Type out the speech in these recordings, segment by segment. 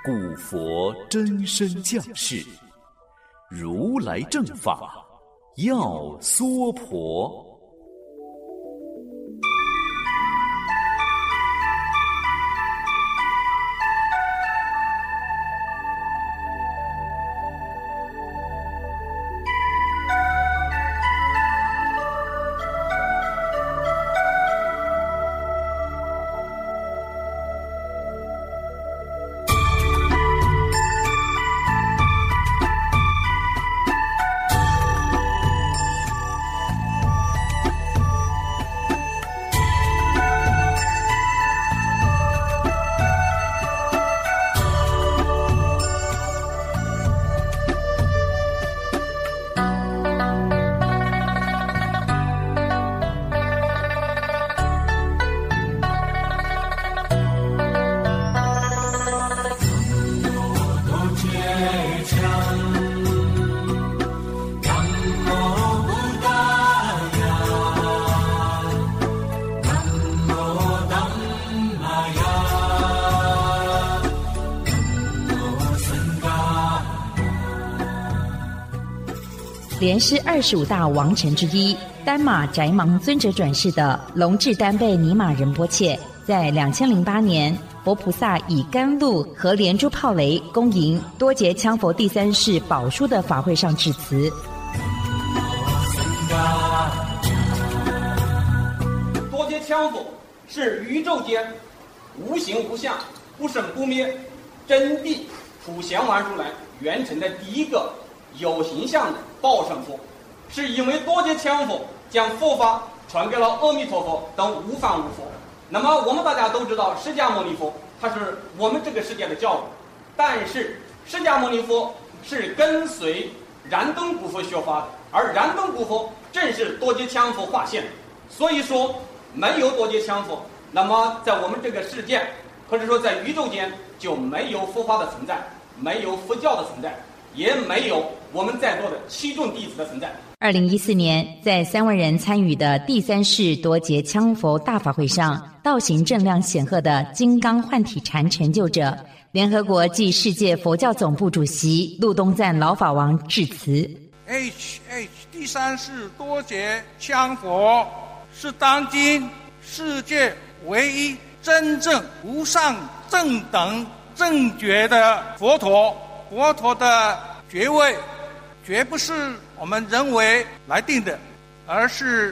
古佛真身降世，如来正法要娑婆。 莲师25大王臣之一，丹玛宅芒尊者转世的龙智丹贝尼玛仁波切，在2008年，佛菩萨以甘露和连珠炮雷恭迎多杰羌佛第三世宝书的法会上致辞。 多杰羌佛是宇宙间无形无相、不生不灭、真谛普贤王如来圆成的第一个有形象的报身佛，是因为多杰羌佛将佛法传给了阿弥陀佛等无方无佛。那么我们大家都知道，释迦牟尼佛他是我们这个世界的教主，但是释迦牟尼佛是跟随燃灯古佛学法的，而燃灯古佛正是多杰羌佛化现。所以说没有多杰羌佛，那么在我们这个世界或者说在宇宙间就没有佛法的存在，没有佛教的存在，也没有我们在座的七众弟子的存在。 2014年，在3万人参与的第三世多杰羌佛大法会上，道行正量显赫的金刚幻体禅成就者、联合国暨世界佛教总部主席陆东赞老法王致辞。 第三世多杰羌佛是当今世界唯一真正无上正等正觉的佛陀。佛陀的觉位绝不是我们人为来定的，而是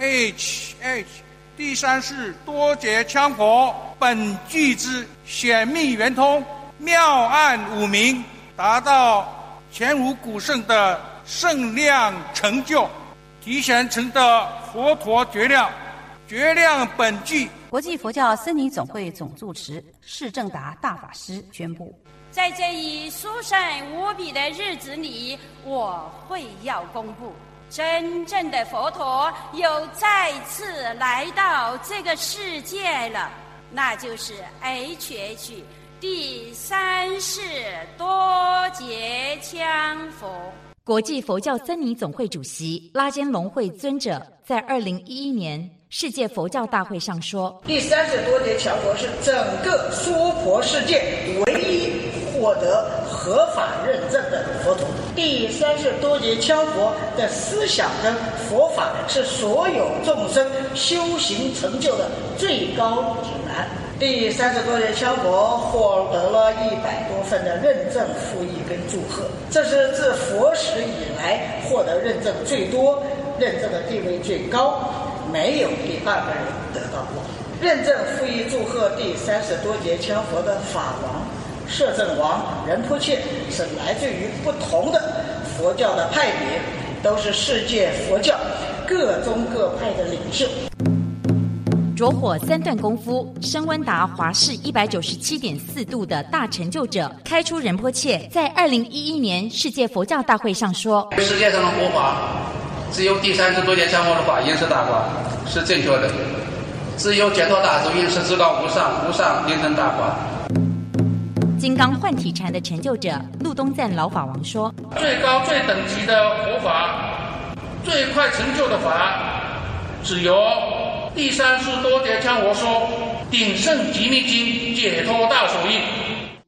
第三世多杰羌佛本具之显密圆通、妙暗五明，达到前无古圣的圣量成就，提显成的佛陀觉量，觉量本具。 国际佛教僧尼总会总住持释正达大法师宣布， 在这一殊胜无比的日子里，我会要公布真正的佛陀又再次来到这个世界了，那就是 HH 第三世多杰羌佛。 国际佛教僧尼总会主席拉坚龙会尊者在2011年世界佛教大会上说， 第三世多杰羌佛是整个娑婆世界唯一获得合法认证的佛陀。第三世多杰羌佛的思想跟佛法是所有众生修行成就的最高指南。第三世多杰羌佛获得了100多份的认证附议跟祝贺，这是自佛史以来获得认证最多、认证的地位最高，没有第2个人得到过。认证附议祝贺第三世多杰羌佛的法王摄政王仁波切是来自于不同的佛教的派别，都是世界佛教各宗各派的领袖。 着火3段功夫升温达华氏197.4度的大成就者开出仁波切在2011年世界佛教大会上说， 世界上的佛法只有第三世多杰羌佛的法因是大法是正确的，只有解脱大足印是至高无上，无上因真大法。 金刚幻体禅的成就者陆东赞老法王说， 最高最等级的佛法，最快成就的法，只有第三世多杰羌佛说鼎盛极密经解脱大手印。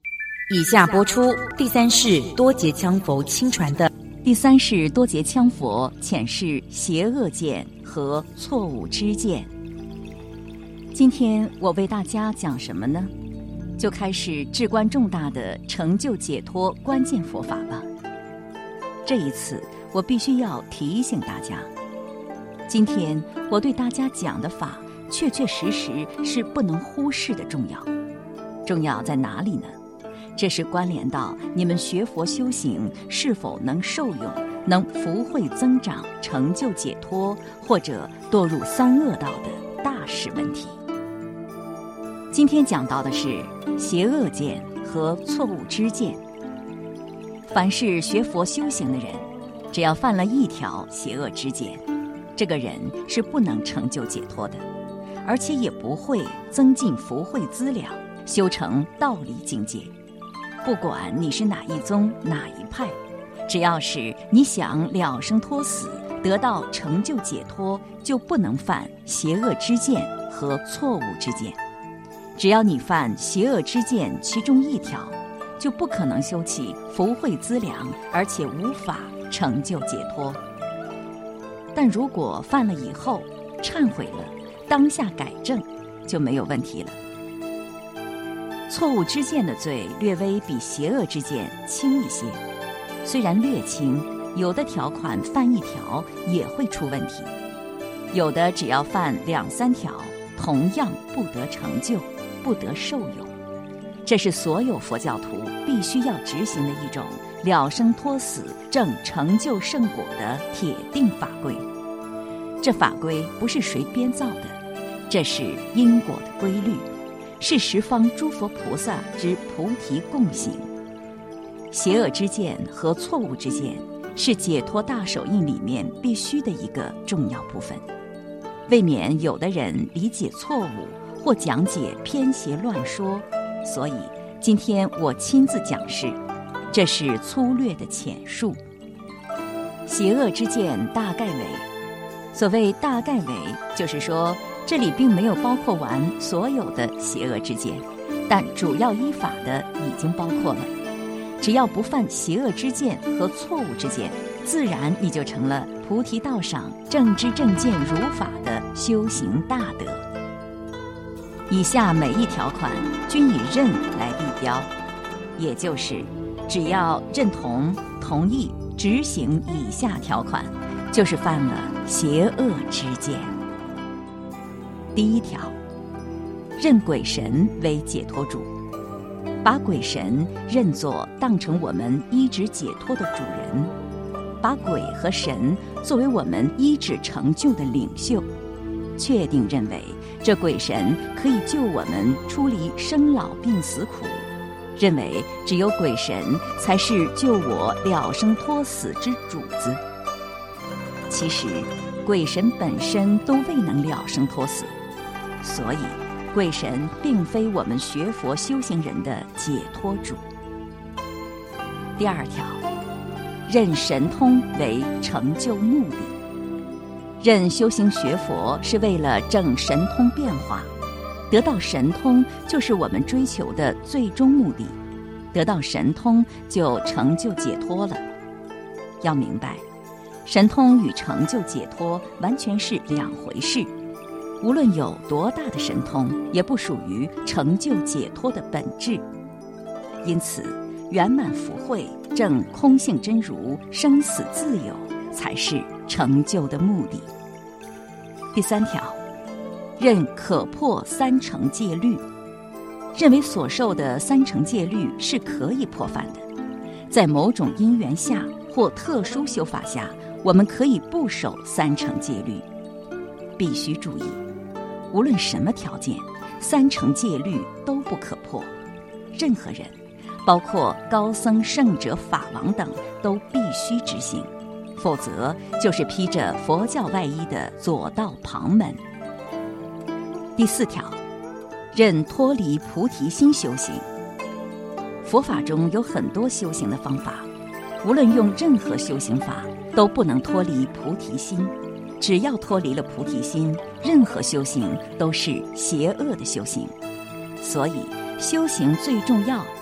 以下播出第三世多杰羌佛亲传的第三世多杰羌佛浅释邪恶见和错误知见。今天我为大家讲什么呢？就开始至关重大的成就解脱关键佛法吧。这一次我必须要提醒大家，今天我对大家讲的法确确实实是不能忽视的重要。重要在哪里呢？这是关联到你们学佛修行是否能受用，能福慧增长，成就解脱，或者堕入三恶道的大事问题。今天讲到的是邪恶见和错误知见。凡是学佛修行的人，只要犯了一条邪恶知见，这个人是不能成就解脱的，而且也不会增进福慧资粮，修成道理境界。不管你是哪一宗哪一派，只要是你想了生脱死，得到成就解脱，就不能犯邪恶知见和错误知见。只要你犯邪恶知见其中一条，就不可能修起福慧资粮，而且无法成就解脱。但如果犯了以后忏悔了，当下改正，就没有问题了。错误知见的罪略微比邪恶知见轻一些，虽然略轻，有的条款犯一条也会出问题，有的只要犯2、3条，同样不得成就，不得受用。这是所有佛教徒必须要执行的一种了生脱死、正成就圣果的铁定法规。这法规不是谁编造的，这是因果的规律，是十方诸佛菩萨之菩提共行。邪恶之见和错误之见是解脱大手印里面必须的一个重要部分，未免有的人理解错误或讲解偏邪乱说，所以今天我亲自讲示，这是粗略的浅述。邪恶之见大概为，所谓大概为，就是说这里并没有包括完所有的邪恶之见，但主要依法的已经包括了。只要不犯邪恶之见和错误之见，自然你就成了菩提道上正知正见如法的修行大德。以下每一条款均以认来立标，也就是只要认同、同意执行以下条款，就是犯了邪恶之见。第一条，认鬼神为解脱主，把鬼神认作当成我们依止解脱的主人，把鬼和神作为我们依止成就的领袖，确定认为这鬼神可以救我们出离生老病死苦，认为只有鬼神才是救我了生脱死之主子。其实鬼神本身都未能了生脱死，所以鬼神并非我们学佛修行人的解脱主。第二条，认神通为成就目的。认修行学佛是为了证神通变化，得到神通就是我们追求的最终目的，得到神通就成就解脱了。要明白，神通与成就解脱完全是两回事，无论有多大的神通，也不属于成就解脱的本质。因此，圆满福慧、证空性真如、生死自由，才是成就的目的。第三条，认可破三乘戒律，认为所受的三乘戒律是可以破犯的，在某种因缘下或特殊修法下，我们可以不守三乘戒律。必须注意，无论什么条件，三乘戒律都不可破。任何人，包括高僧、圣者、法王等，都必须执行，否则就是披着佛教外衣的左道旁门。第四条，认脱离菩提心修行。佛法中有很多修行的方法，无论用任何修行法，都不能脱离菩提心。只要脱离了菩提心，任何修行都是邪恶的修行。所以修行最重要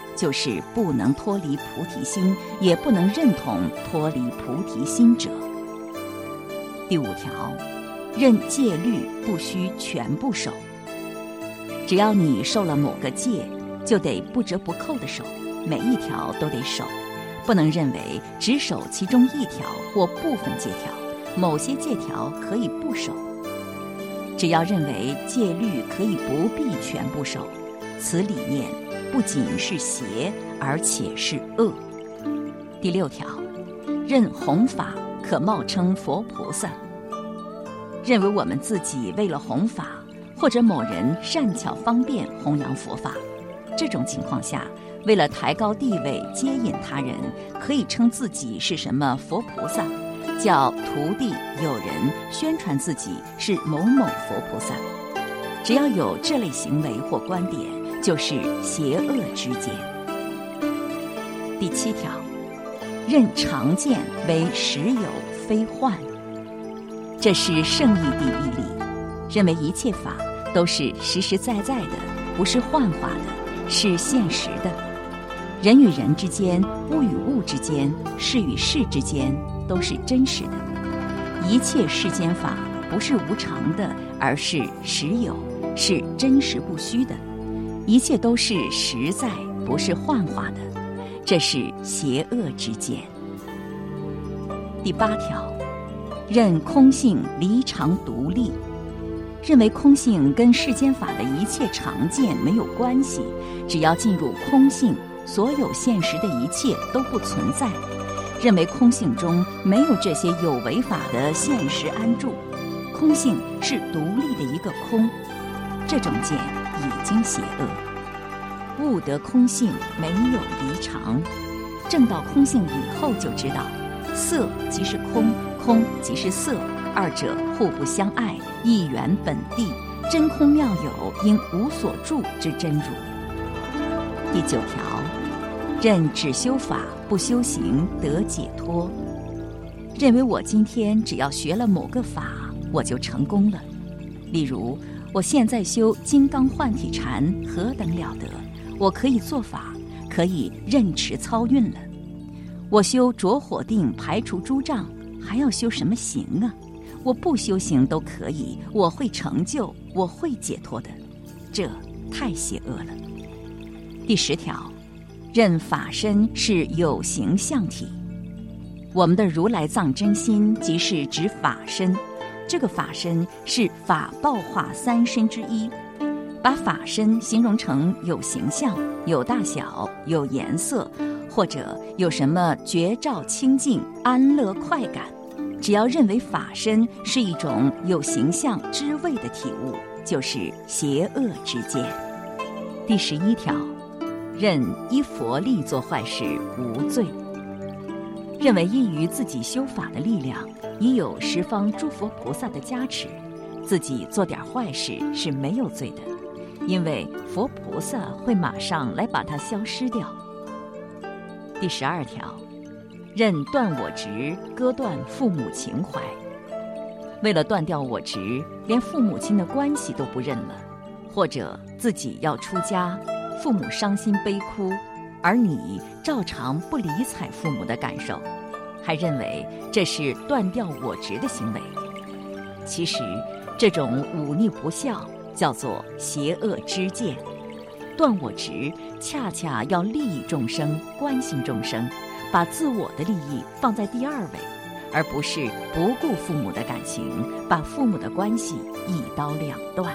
就是不能脱离菩提心，也不能认同脱离菩提心者。第5条，任戒律不须全部守。只要你受了某个戒，就得不折不扣的守，每一条都得守，不能认为只守其中一条或部分戒条，某些戒条可以不守。只要认为戒律可以不必全部守，此理念不仅是邪，而且是恶。第6条，任弘法可冒称佛菩萨。认为我们自己为了弘法，或者某人善巧方便弘扬佛法，这种情况下，为了抬高地位接引他人，可以称自己是什么佛菩萨，叫徒弟友人宣传自己是某某佛菩萨。只要有这类行为或观点，就是邪恶之见。第7条，任常见为实有非幻。这是圣义第一理，认为一切法都是实实在在的，不是幻化的，是现实的。人与人之间，物与物之间，事与事之间，都是真实的。一切世间法不是无常的，而是实有，是真实不虚的。一切都是实在，不是幻化的，这是邪恶之见。第8条，任空性离常独立。认为空性跟世间法的一切常见没有关系，只要进入空性，所有现实的一切都不存在。认为空性中没有这些有为法的现实安住，空性是独立的一个空，这种见已经邪恶。悟得空性没有离常，证到空性以后就知道，色即是空，空即是色，二者互不相碍，一元本地，真空妙有，应无所住之真如。第9条，任只修法不修行得解脱。认为我今天只要学了某个法，我就成功了。例如，我现在修金刚幻体禅何等了得，我可以做法，可以任持操运了。我修着火定排除诸障，还要修什么行啊？我不修行都可以，我会成就，我会解脱的，这太邪恶了。第10条，任法身是有形象体。我们的如来藏真心即是指法身，这个法身是法报化3身之一，把法身形容成有形象、有大小、有颜色，或者有什么觉照清净、安乐快感。只要认为法身是一种有形象知味的体悟，就是邪恶之见。第11条，任依佛力做坏事无罪。认为依于自己修法的力量，已有十方诸佛菩萨的加持，自己做点坏事是没有罪的，因为佛菩萨会马上来把它消失掉。第12条，任断我执，割断父母情怀。为了断掉我执，连父母亲的关系都不认了，或者自己要出家，父母伤心悲哭，而你照常不理睬父母的感受，还认为这是断掉我执的行为。其实这种忤逆不孝叫做邪恶之见。断我执恰恰要利益众生，关心众生，把自我的利益放在第2位，而不是不顾父母的感情，把父母的关系一刀两断。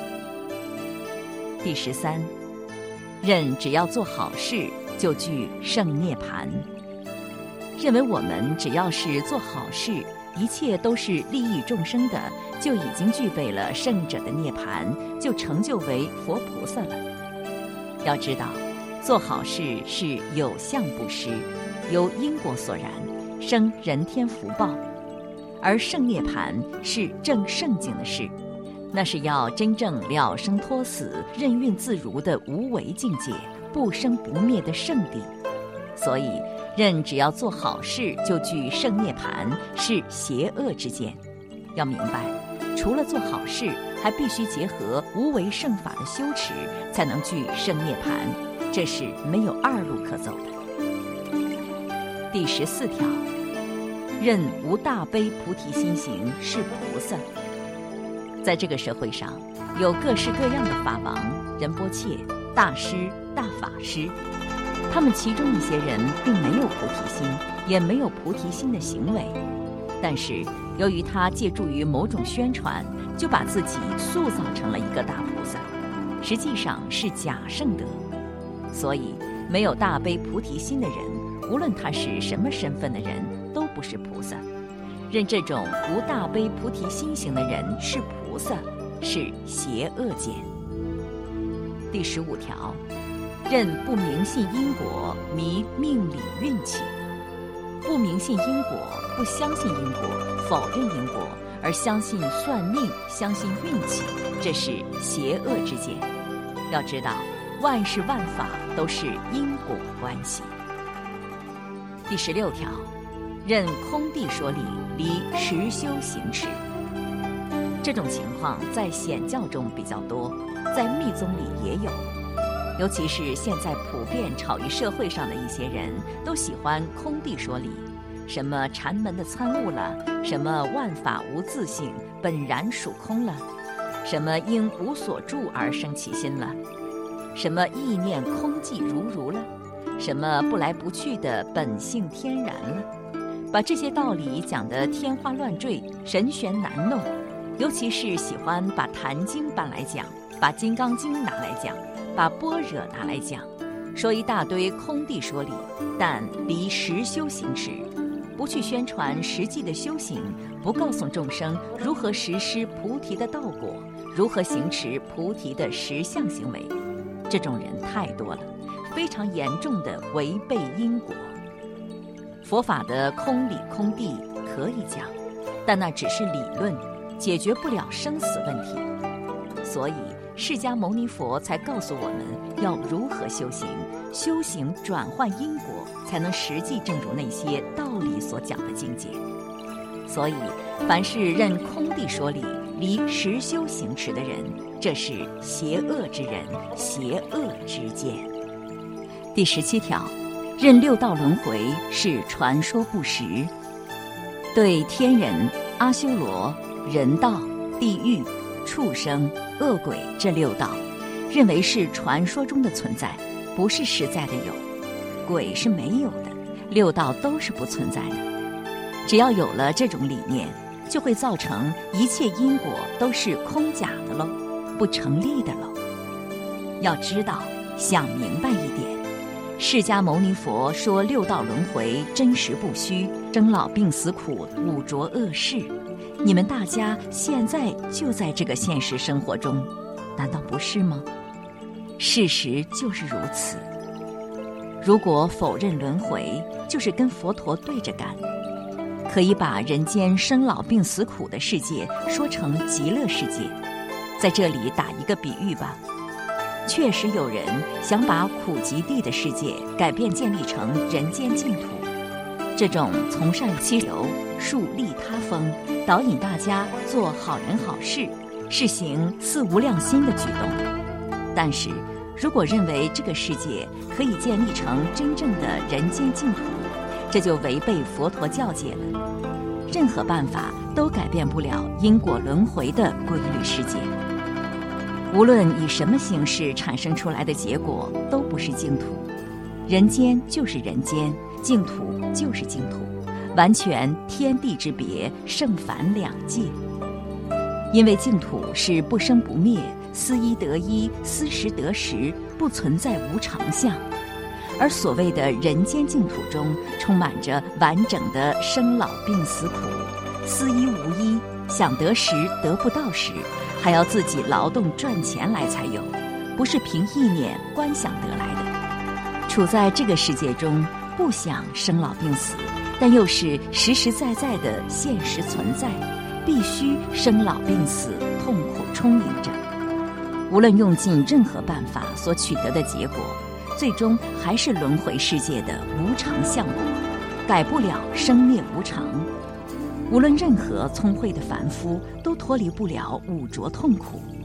第13，任只要做好事就具圣涅槃。认为我们只要是做好事，一切都是利益众生的，就已经具备了圣者的涅槃，就成就为佛菩萨了。要知道，做好事是有相布施，由因果所然，生人天福报；而圣涅槃是正圣境的事，那是要真正了生脱死、任运自如的无为境界，不生不灭的圣地。所以，任只要做好事就具圣涅槃，是邪恶之见。要明白，除了做好事，还必须结合无为圣法的修持，才能具圣涅槃。 这是没有二路可走的。第14条，任无大悲菩提心行是菩萨。在这个社会上，有各式各样的法王、仁波切、大师、大法师，他们其中一些人并没有菩提心，也没有菩提心的行为，但是由于他借助于某种宣传，就把自己塑造成了一个大菩萨，实际上是假圣德。所以没有大悲菩提心的人，无论他是什么身份的人，都不是菩萨。认这种无大悲菩提心行的人是菩萨，是邪恶见。第15条，任不明信因果，迷命理运气。不明信因果，不相信因果，否认因果，而相信算命，相信运气，这是邪恶之见。要知道，万事万法都是因果关系。第16条，任空谛说理，离实修行持。这种情况在显教中比较多，在密宗里也有。尤其是现在普遍炒于社会上的一些人，都喜欢空谛说理，什么禅门的参悟了，什么万法无自性，本然属空了，什么因无所住而生起心了，什么意念空寂如了，什么不来不去的本性天然了，把这些道理讲得天花乱坠，神玄难弄。尤其是喜欢把《坛经》搬来讲，把《金刚经》拿来讲，把般若拿来讲，说一大堆空谛说理，但离实修行持，不去宣传实际的修行，不告诉众生如何实施菩提的道果，如何行持菩提的实相行为。这种人太多了，非常严重的违背因果。佛法的空理空谛可以讲，但那只是理论，解决不了生死问题。所以释迦牟尼佛才告诉我们要如何修行，修行转换因果，才能实际正如那些道理所讲的境界。所以凡是认空谛说理，离实修行持的人，这是邪恶之人，邪恶之见。第17条，认六道轮回是传说不实。对天人、阿修罗、人道、地狱、畜生、恶鬼这6道，认为是传说中的存在，不是实在的有。鬼是没有的，6道都是不存在的。只要有了这种理念，就会造成一切因果都是空假的喽，不成立的喽。要知道，想明白一点，释迦牟尼佛说6道轮回真实不虚，生老病死苦，五浊恶世。你们大家现在就在这个现实生活中，难道不是吗？事实就是如此。如果否认轮回，就是跟佛陀对着干。可以把人间生老病死苦的世界说成极乐世界。在这里打一个比喻吧，确实有人想把苦极地的世界改变建立成人间净土，这种从善其流、树利他风，导引大家做好人好事，是行四无量心的举动。但是如果认为这个世界可以建立成真正的人间净土，这就违背佛陀教戒了。任何办法都改变不了因果轮回的规律世界。无论以什么形式产生出来的结果，都不是净土。人间就是人间，净土就是净土，完全天地之别，圣凡两界。因为净土是不生不灭，思一得一，思时得时，不存在无常相。而所谓的人间净土中，充满着完整的生老病死苦，思一无一，想得时得不到时，还要自己劳动赚钱来才有，不是凭意念观想得来的。处在这个世界中，不想生老病死，但又是实实在在的现实存在，必须生老病死，痛苦充盈着。无论用尽任何办法所取得的结果，最终还是轮回世界的无常相果，改不了生灭无常。无论任何聪慧的凡夫，都脱离不了五浊痛苦。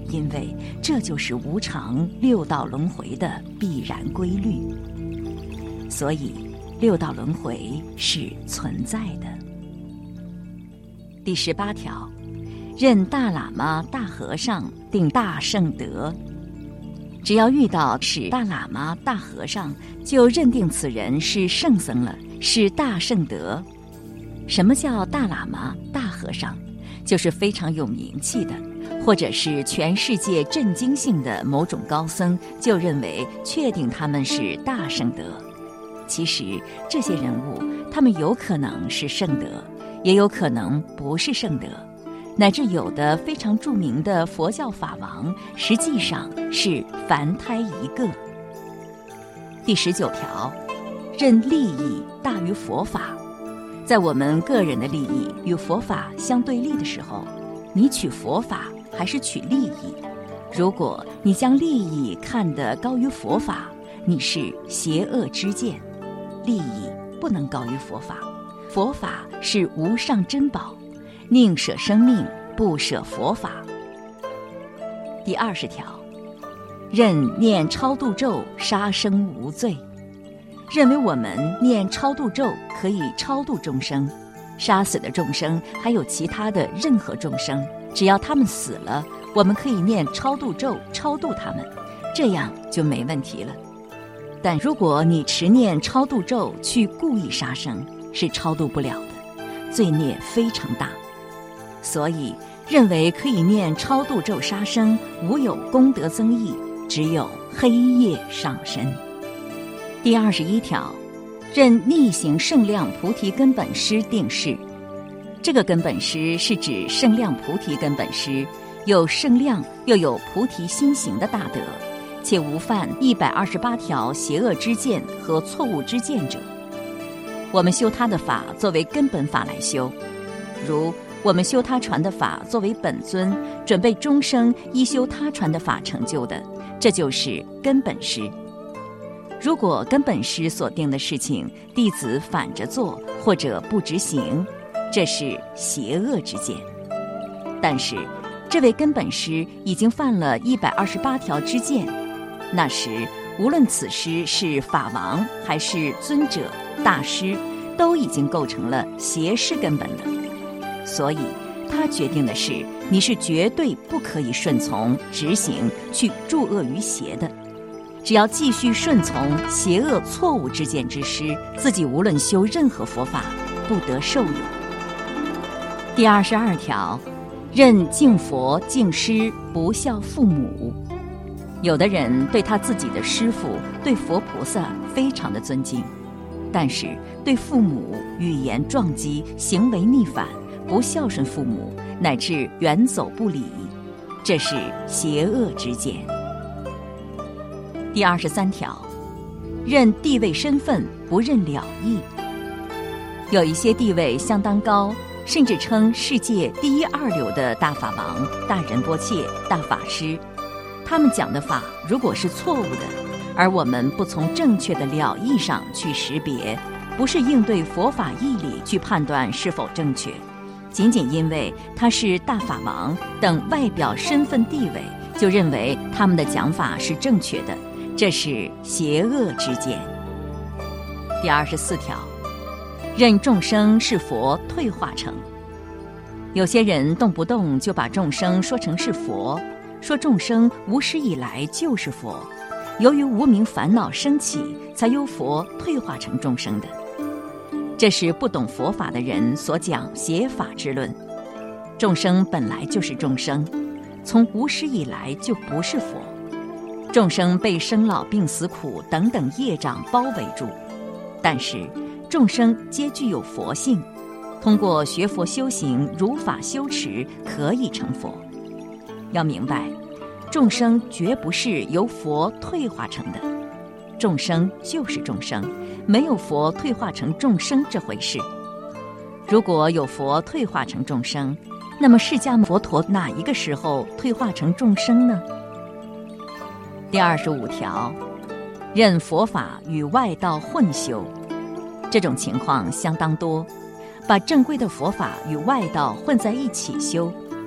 因为这就是无常六道轮回的必然规律。所以六道轮回是存在的。第18条，任大喇嘛、大和尚定大圣德。只要遇到是大喇嘛、大和尚，就认定此人是圣僧了，是大圣德。什么叫大喇嘛、大和尚？就是非常有名气的，或者是全世界震惊性的某种高僧，就认为确定他们是大圣德。其实这些人物，他们有可能是圣德，也有可能不是圣德，乃至有的非常著名的佛教法王，实际上是凡胎一个。第19条，任利益大于佛法。在我们个人的利益与佛法相对立的时候，你取佛法还是取利益？如果你将利益看得高于佛法，你是邪恶之见。利益不能高于佛法，佛法是无上珍宝，宁舍生命，不舍佛法。第20条，任念超度咒杀生无罪。认为我们念超度咒可以超度众生，杀死的众生还有其他的任何众生，只要他们死了，我们可以念超度咒超度他们，这样就没问题了。但如果你持念超度咒去故意杀生，是超度不了的，罪孽非常大。所以认为可以念超度咒杀生，无有功德增益，只有黑业上身。第21条，任逆行圣量菩提根本师定事。这个根本师是指圣量菩提根本师，有圣量又有菩提心行的大德，且无犯128条邪恶之见和错误之见者。我们修他的法作为根本法来修，如我们修他传的法作为本尊，准备终生依修他传的法成就的，这就是根本师。如果根本师所定的事情，弟子反着做或者不执行，这是邪恶之见。但是这位根本师已经犯了128条之见，那时无论此师是法王还是尊者、大师，都已经构成了邪师根本了。所以他决定的是，你是绝对不可以顺从执行去助恶于邪的。只要继续顺从邪恶错误之见之师，自己无论修任何佛法，不得受有。第22条，任敬佛敬师，不孝父母。有的人对他自己的师父、对佛菩萨非常的尊敬，但是对父母语言撞击，行为逆反，不孝顺父母，乃至远走不理，这是邪恶之见。第23条，任地位身份，不任了义。有一些地位相当高，甚至称世界第1、2流的大法王、大仁波切、大法师，他们讲的法如果是错误的，而我们不从正确的了义上去识别，不是应对佛法义理去判断是否正确，仅仅因为他是大法王等外表身份地位，就认为他们的讲法是正确的，这是邪恶之见。第24条，任众生是佛退化成。有些人动不动就把众生说成是佛，说众生无始以来就是佛，由于无明烦恼升起，才由佛退化成众生的。这是不懂佛法的人所讲邪法之论。众生本来就是众生，从无始以来就不是佛。众生被生老病死苦等等业障包围住，但是众生皆具有佛性，通过学佛修行、如法修持，可以成佛。要明白，众生绝不是由佛退化成的，众生就是众生，没有佛退化成众生这回事。如果有佛退化成众生，那么释迦佛陀哪一个时候退化成众生呢？第25条，任佛法与外道混修。这种情况相当多，把正规的佛法与外道混在一起修。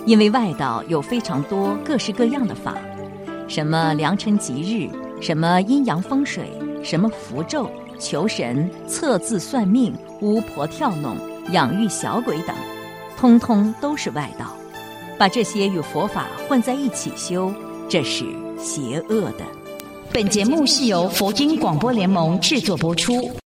因为外道有非常多各式各样的法，什么良辰吉日，什么阴阳风水，什么符咒、求神、测字算命、巫婆跳弄、养育小鬼等，通通都是外道。把这些与佛法混在一起修，这是邪恶的。 本节目是由佛经广播联盟制作播出。